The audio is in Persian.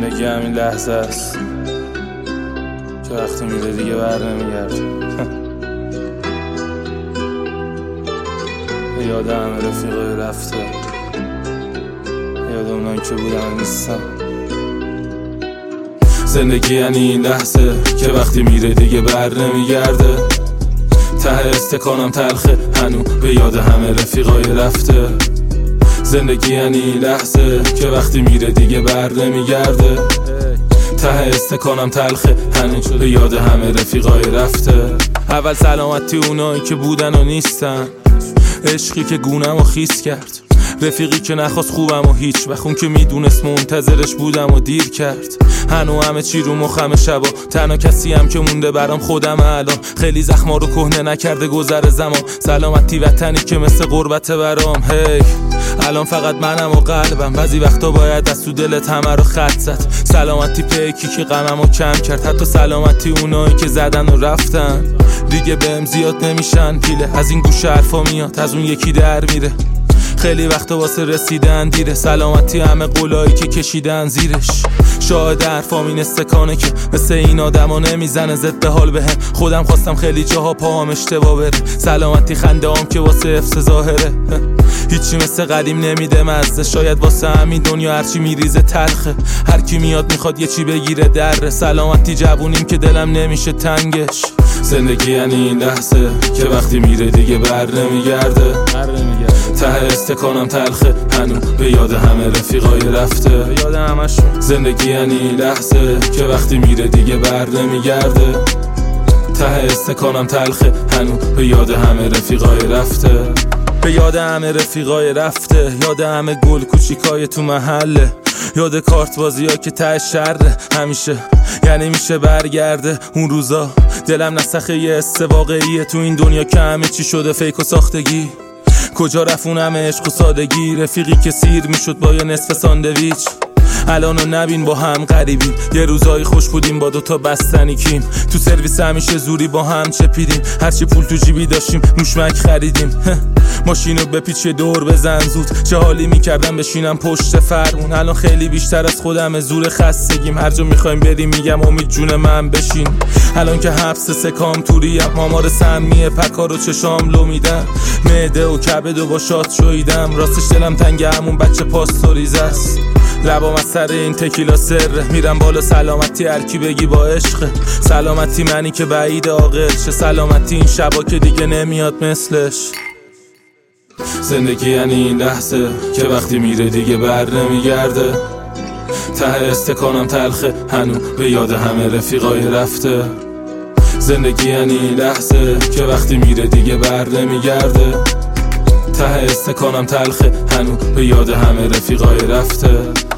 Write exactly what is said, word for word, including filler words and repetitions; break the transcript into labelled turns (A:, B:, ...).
A: زندگی همین لحظه است که وقتی میره دیگه بر نمیگرد. یاد همه رفیقای رفته، یاد اونایی که بودن نیستن. زندگی یعنی این لحظه که وقتی میره دیگه بر نمیگرده. ته استکانم تلخه هنو به یاد همه رفیقای رفته. زندگی یعنی این لحظه که وقتی میره دیگه بر نمیگرده. ته استکانم تلخه هنوز به یاد همه رفیقای رفته. اول سلامتی اونایی که بودن و نیستن، عشقی که گونم و خیس کرد، رفیقی که نخواست خوبم و هیچ وقت اون که میدونست منتظرش بودم و دیر کرد. هنو همه چی رو مخم شبا، تنها کسی هم که مونده برام خودم الان. خیلی زخما رو کهنه نکرده گذر زمان، سلامتی وطنی که مثل غربت برام. هی الان فقط منم و قلبم، بعضی وقتا باید از تو دلت همه رو خط زد. سلامتی پیکی که غممو کم کرد، حتی سلامتی اونایی که زدن و رفتن دیگه بهم زیاد نمیشن پیله. از این گوشه حرفا میاد، از اون یکی در میره. خیلی وقتا واسه رسیدن دیره، سلامتی همه قولایی که کشیدن زیرش. شاهد حرفام این استکانه که مثل این آدما نمیزنه ضد حال بهم. خودم خواستم خیلی جاها پاهم اشتباه بره، سلامتی خنده هم که واسه حفظ ظاهره. هیچی مثل قدیم نمیده مزه، شاید واسه همین دنیا هرچی میریزه تلخه. هر کی میاد میخواد یه چی بگیره دره، سلامتی جوونیم که دلم نمیشه تنگش. زندگی یعنی این لحظه که وقتی میره دیگه بر نمیگرده. ته استکانم تلخه هنو به یاد همه رفیقای رفته. یاد همشون. زندگی یعنی این لحظه که وقتی میره دیگه بر نمیگرده. ته استکانم تلخه هنو به یاد همه رفیقای رفته. به یاد همه رفیقای رفته، یاد همه گل کوچیکای تو محله، یاد کارت بازی ها که ته شره همیشه. یعنی میشه برگرده اون روزا، دلم نسخه یه حس واقعیه تو این دنیا که همه چی شده فیک و ساختگی. کجا رفون همه عشق و سادگی، رفیقی که سیر میشد با یه نصف ساندویچ. الانو نبین با هم غریبیم، یه روزایی خوش بودیم با دوتا بستنی کیم. تو سرویس همیشه زوری با هم چپیدیم، هرچی پول تو جیبی داشتیم موشمک خریدیم. ماشینو بپیچ دور بزن زود، چه حالی میکردم بشینم پشت فرمون. الان خیلی بیشتر از خودم زور خستگیم، هر جا میخوایم بریم میگم امید جون من بشین. الان که حبس سکام توریم، مامار سمیه پکا رو چشام لو میدم. معده و کبد و با شات شویدم، راستش دلم تنگ همون بچه پاستوریز است. لبام از سر این تکیلا سره، میرم بالا سلامتی هرکی بگی با عشقه. سلامتی منی که بعید عاقل شه، سلامتی این شبا که دیگه نمیاد مثلش. زندگی یعنی این لحظه که وقتی میره دیگه بر نمیگرده. ته استکانم تلخه هنو به یاد همه رفیقای رفته. زندگی یعنی این لحظه که وقتی میره دیگه بر نمیگرده. ته استکانم تلخه هنو به یاد همه رفیقای رفته.